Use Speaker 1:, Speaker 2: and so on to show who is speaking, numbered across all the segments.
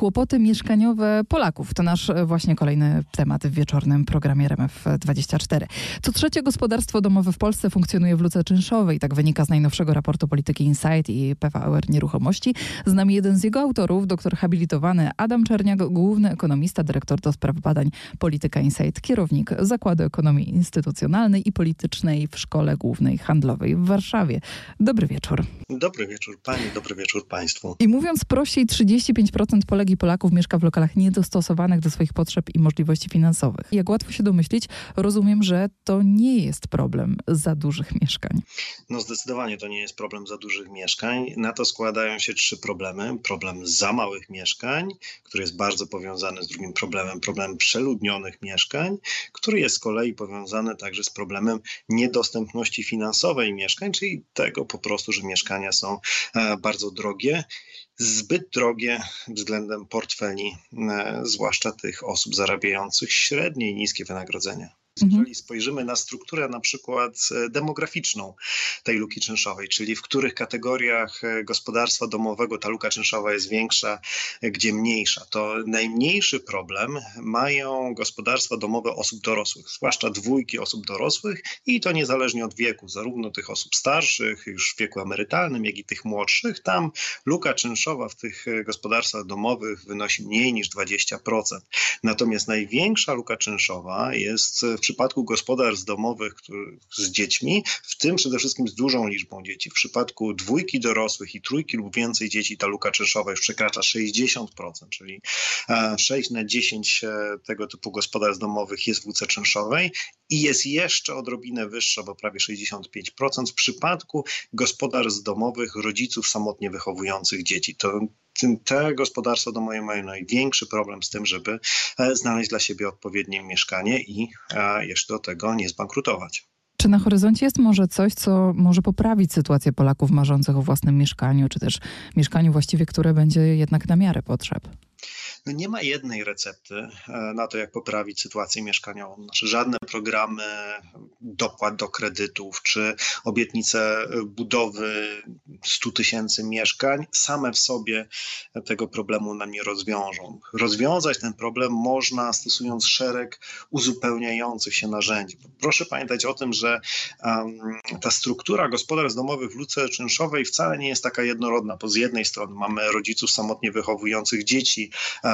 Speaker 1: Kłopoty mieszkaniowe Polaków to nasz właśnie kolejny temat w wieczornym programie RMF24. Co trzecie gospodarstwo domowe w Polsce funkcjonuje w luce czynszowej. Tak wynika z najnowszego raportu Polityki Insight i PVR Nieruchomości. Z nami jeden z jego autorów, doktor habilitowany Adam Czerniak, główny ekonomista, dyrektor do spraw badań Polityka Insight, kierownik Zakładu Ekonomii Instytucjonalnej i Politycznej w Szkole Głównej Handlowej w Warszawie. Dobry wieczór.
Speaker 2: Dobry wieczór pani, dobry wieczór państwu.
Speaker 1: I mówiąc prościej, 35% Polek i Polaków mieszka w lokalach niedostosowanych do swoich potrzeb i możliwości finansowych. Jak łatwo się domyślić, rozumiem, że to nie jest problem za dużych mieszkań.
Speaker 2: No zdecydowanie to nie jest problem za dużych mieszkań. Na to składają się trzy problemy. Problem za małych mieszkań, który jest bardzo powiązany z drugim problemem, problem przeludnionych mieszkań, który jest z kolei powiązany także z problemem niedostępności finansowej mieszkań, czyli tego po prostu, że mieszkania są bardzo drogie. Zbyt drogie względem portfeli, zwłaszcza tych osób zarabiających średnie i niskie wynagrodzenia. Jeżeli spojrzymy na strukturę na przykład demograficzną tej luki czynszowej, czyli w których kategoriach gospodarstwa domowego ta luka czynszowa jest większa, gdzie mniejsza, to najmniejszy problem mają gospodarstwa domowe osób dorosłych, zwłaszcza dwójki osób dorosłych i to niezależnie od wieku, zarówno tych osób starszych, już w wieku emerytalnym, jak i tych młodszych. Tam luka czynszowa w tych gospodarstwach domowych wynosi mniej niż 20%. Natomiast największa luka czynszowa jest w przypadku gospodarstw domowych z dziećmi, w tym przede wszystkim z dużą liczbą dzieci. W przypadku dwójki dorosłych i trójki lub więcej dzieci ta luka czynszowa już przekracza 60%, czyli 6 na 10 tego typu gospodarstw domowych jest w luce czynszowej i jest jeszcze odrobinę wyższa, bo prawie 65% w przypadku gospodarstw domowych rodziców samotnie wychowujących dzieci. Te gospodarstwa domowe mają największy problem z tym, żeby znaleźć dla siebie odpowiednie mieszkanie i jeszcze do tego nie zbankrutować.
Speaker 1: Czy na horyzoncie jest może coś, co może poprawić sytuację Polaków marzących o własnym mieszkaniu, czy też mieszkaniu właściwie, które będzie jednak na miarę potrzeb?
Speaker 2: No nie ma jednej recepty na to, jak poprawić sytuację mieszkaniową. Znaczy żadne programy dopłat do kredytów czy obietnice budowy 100 000 mieszkań same w sobie tego problemu nam nie rozwiążą. Rozwiązać ten problem można stosując szereg uzupełniających się narzędzi. Proszę pamiętać o tym, że ta struktura gospodarstw domowych w luce czynszowej wcale nie jest taka jednorodna, bo z jednej strony mamy rodziców samotnie wychowujących dzieci,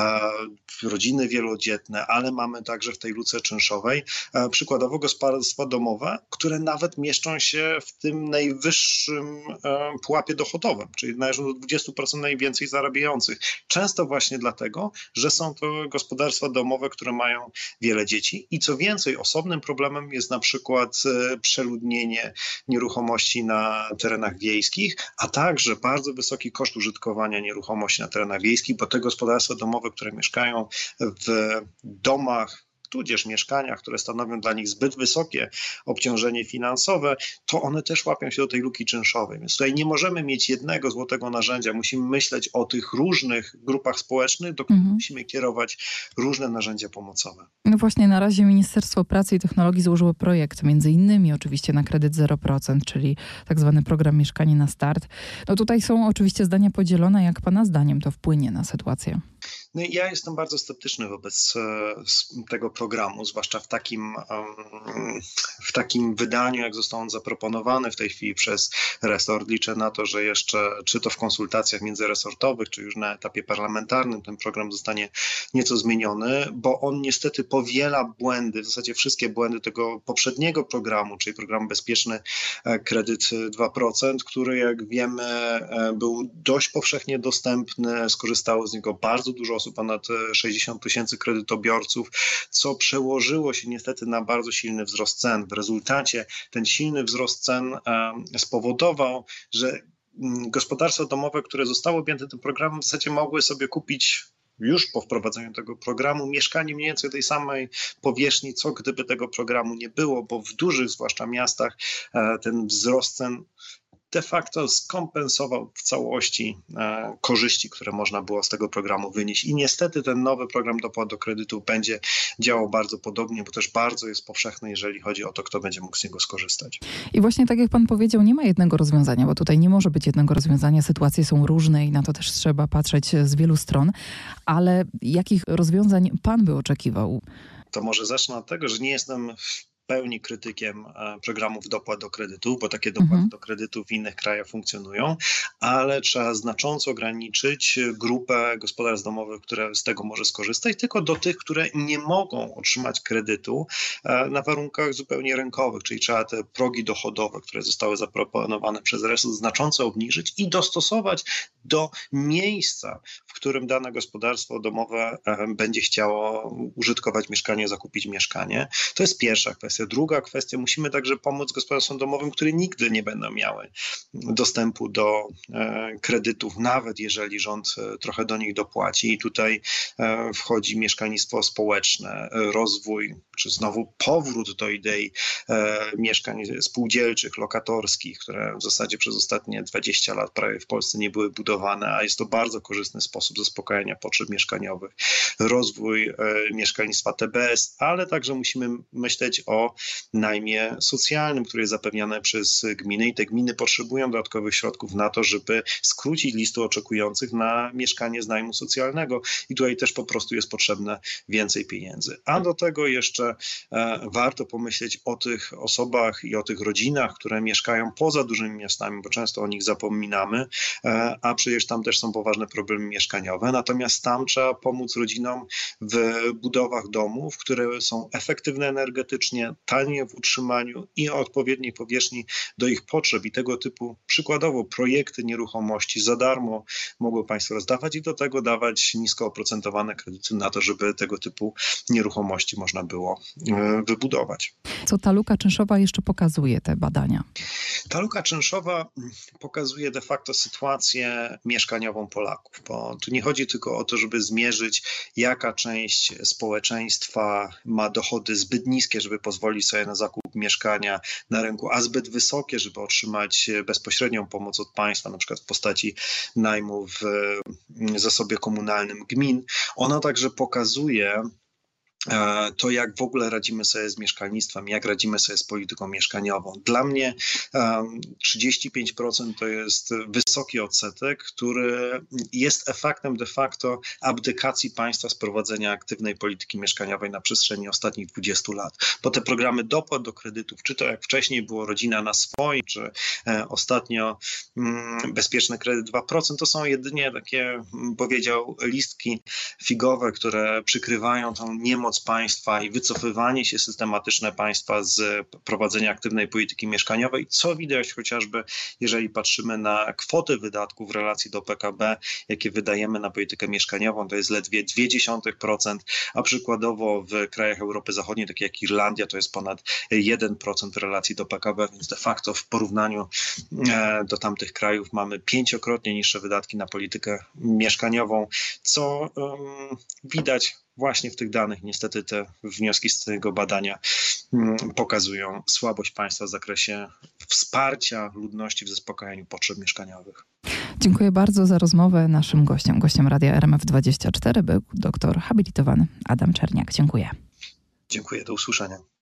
Speaker 2: rodziny wielodzietne, ale mamy także w tej luce czynszowej przykładowo gospodarstwa domowe, które nawet mieszczą się w tym najwyższym pułapie dochodowym, czyli należą do 20% najwięcej zarabiających. Często właśnie dlatego, że są to gospodarstwa domowe, które mają wiele dzieci i co więcej, osobnym problemem jest na przykład przeludnienie nieruchomości na terenach wiejskich, a także bardzo wysoki koszt użytkowania nieruchomości na terenach wiejskich, bo te gospodarstwa domowe, które mieszkają w domach, tudzież mieszkaniach, które stanowią dla nich zbyt wysokie obciążenie finansowe, to one też łapią się do tej luki czynszowej. Więc tutaj nie możemy mieć jednego złotego narzędzia. Musimy myśleć o tych różnych grupach społecznych, do których musimy kierować różne narzędzia pomocowe.
Speaker 1: No właśnie, na razie Ministerstwo Pracy i Technologii złożyło projekt, między innymi oczywiście na kredyt 0%, czyli tak zwany program Mieszkanie na Start. No tutaj są oczywiście zdania podzielone. Jak pana zdaniem to wpłynie na sytuację?
Speaker 2: No ja jestem bardzo sceptyczny wobec tego programu, zwłaszcza w takim wydaniu, jak został on zaproponowany w tej chwili przez resort. Liczę na to, że jeszcze, czy to w konsultacjach międzyresortowych, czy już na etapie parlamentarnym ten program zostanie nieco zmieniony, bo on niestety powiela błędy, w zasadzie wszystkie błędy tego poprzedniego programu, czyli programu Bezpieczny Kredyt 2%, który jak wiemy był dość powszechnie dostępny, skorzystało z niego bardzo dużo osób, ponad 60 000 kredytobiorców, co przełożyło się niestety na bardzo silny wzrost cen. W rezultacie ten silny wzrost cen spowodował, że gospodarstwa domowe, które zostały objęte tym programem, w zasadzie mogły sobie kupić już po wprowadzeniu tego programu mieszkanie mniej więcej tej samej powierzchni, co gdyby tego programu nie było, bo w dużych zwłaszcza miastach ten wzrost cen de facto skompensował w całości korzyści, które można było z tego programu wynieść. I niestety ten nowy program dopłat do kredytu będzie działał bardzo podobnie, bo też bardzo jest powszechny, jeżeli chodzi o to, kto będzie mógł z niego skorzystać.
Speaker 1: I właśnie tak jak pan powiedział, nie ma jednego rozwiązania, bo tutaj nie może być jednego rozwiązania. Sytuacje są różne i na to też trzeba patrzeć z wielu stron. Ale jakich rozwiązań pan by oczekiwał?
Speaker 2: To może zacznę od tego, że nie jestem w pełni krytykiem programów dopłat do kredytów, bo takie dopłaty do kredytów w innych krajach funkcjonują, ale trzeba znacząco ograniczyć grupę gospodarstw domowych, które z tego może skorzystać, tylko do tych, które nie mogą otrzymać kredytu na warunkach zupełnie rynkowych, czyli trzeba te progi dochodowe, które zostały zaproponowane przez resort, znacząco obniżyć i dostosować do miejsca, w którym dane gospodarstwo domowe będzie chciało użytkować mieszkanie, zakupić mieszkanie. To jest pierwsza kwestia. Druga kwestia, musimy także pomóc gospodarstwom domowym, które nigdy nie będą miały dostępu do kredytów, nawet jeżeli rząd trochę do nich dopłaci. I tutaj wchodzi mieszkalnictwo społeczne, rozwój, czy znowu powrót do idei mieszkań spółdzielczych, lokatorskich, które w zasadzie przez ostatnie 20 lat prawie w Polsce nie były budowane, a jest to bardzo korzystny sposób zaspokajania potrzeb mieszkaniowych. Rozwój mieszkalnictwa TBS, ale także musimy myśleć o najmie socjalnym, który jest zapewniany przez gminy i te gminy potrzebują dodatkowych środków na to, żeby skrócić listę oczekujących na mieszkanie z najmu socjalnego i tutaj też po prostu jest potrzebne więcej pieniędzy. A do tego jeszcze warto pomyśleć o tych osobach i o tych rodzinach, które mieszkają poza dużymi miastami, bo często o nich zapominamy, a przecież tam też są poważne problemy mieszkaniowe. Natomiast tam trzeba pomóc rodzinom w budowach domów, które są efektywne energetycznie, tanie w utrzymaniu i o odpowiedniej powierzchni do ich potrzeb i tego typu przykładowo projekty nieruchomości za darmo mogą państwo rozdawać i do tego dawać nisko oprocentowane kredyty na to, żeby tego typu nieruchomości można było wybudować.
Speaker 1: Co ta luka czynszowa jeszcze pokazuje, te badania?
Speaker 2: Ta luka czynszowa pokazuje de facto sytuację mieszkaniową Polaków, bo tu nie chodzi tylko o to, żeby zmierzyć, jaka część społeczeństwa ma dochody zbyt niskie, żeby pozwolić sobie na zakup mieszkania na rynku, a zbyt wysokie, żeby otrzymać bezpośrednią pomoc od państwa, na przykład w postaci najmu w zasobie komunalnym gmin. Ona także pokazuje to, jak w ogóle radzimy sobie z mieszkalnictwem, jak radzimy sobie z polityką mieszkaniową. Dla mnie 35% to jest wysoki odsetek, który jest efektem de facto abdykacji państwa z prowadzenia aktywnej polityki mieszkaniowej na przestrzeni ostatnich 20 lat. Bo te programy dopłat do kredytów, czy to jak wcześniej było Rodzina na swoim, czy ostatnio Bezpieczny Kredyt 2%, to są jedynie takie, powiedział, listki figowe, które przykrywają tą niemoc państwa i wycofywanie się systematyczne państwa z prowadzenia aktywnej polityki mieszkaniowej, co widać chociażby, jeżeli patrzymy na kwoty wydatków w relacji do PKB, jakie wydajemy na politykę mieszkaniową, to jest ledwie 0,2%, a przykładowo w krajach Europy Zachodniej, takie jak Irlandia, to jest ponad 1% w relacji do PKB, więc de facto w porównaniu do tamtych krajów mamy 5-krotnie niższe wydatki na politykę mieszkaniową, co widać właśnie w tych danych. Niestety te wnioski z tego badania pokazują słabość państwa w zakresie wsparcia ludności w zaspokajaniu potrzeb mieszkaniowych.
Speaker 1: Dziękuję bardzo za rozmowę. Naszym gościem Radia RMF24 był doktor habilitowany Adam Czerniak. Dziękuję.
Speaker 2: Dziękuję, do usłyszenia.